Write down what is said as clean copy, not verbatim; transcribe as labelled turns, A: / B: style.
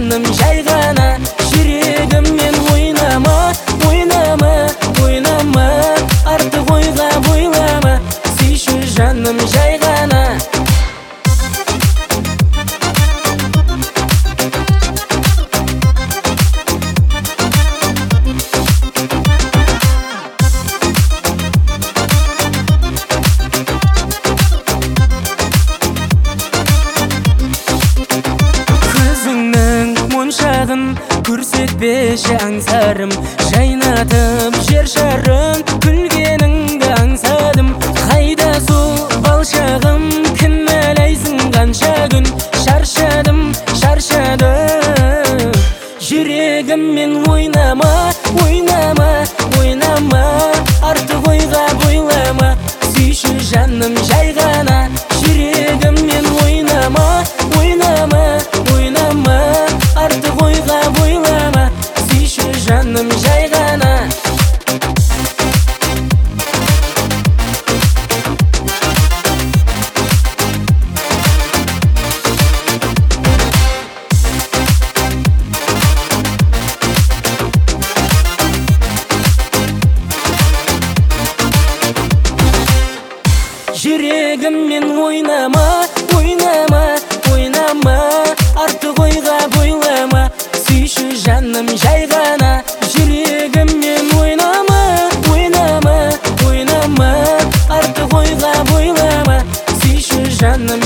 A: жаным жай ғана, жүрегіммен ойнама, ойнама, ойнама, артық ойға бойлама, сүйші жаным жай ғана. Көрсетпеші аңсарым, жайнатып жер шарым, күлгеніңді аңсадым. Қайда сол балшағым, кінәлайсың қанша күн, шаршадым, шаршадым. Жүрегіммен ойнама, ойнама, ойнама, артық ойға бойлама, сүйші жаным жай ғана, жүрегіммен ойнама, ойнама, ойнама, артық ойға бойлама, сүйші жаным жай ғана. Жүрегіммен ойнама, ойнама, ойнама, артық ойға бойлама, сүйші жаным жай ғана. Жүрегіммен ойнама, ойнама, ойнама, артық ойға бойлама, сүйші жаным